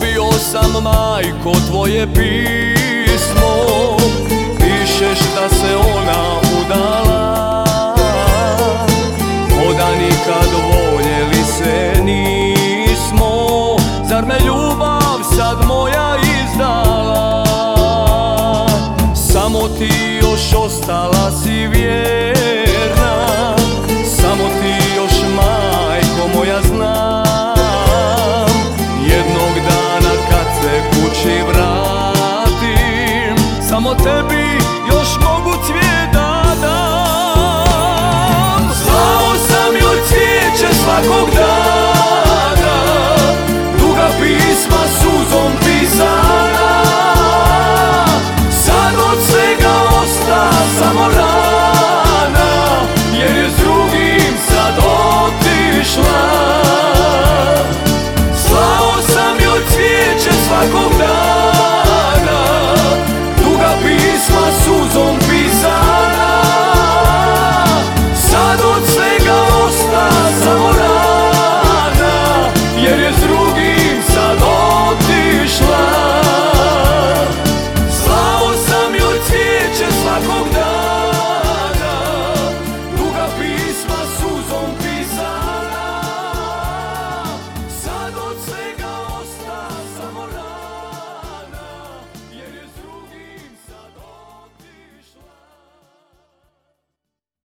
Dobio sam, majko, tvoje pismo. Pišeš da se ona udala, ko da nikad voljeli se nismo. Zar me ljubav sad moja izdala? Samo ti još ostala si vjerna, samo ti još, majko moja, znam. Jednog dana kad se kući vratim, samo tebi još mogu cvijet da dam. Slao sam joj cvijeće svakog dana, duga pisma suzom pisana. Sad od svega osta samo rana, jer je s drugim sad otišla. Slao sam joj cvijeće svakog dana,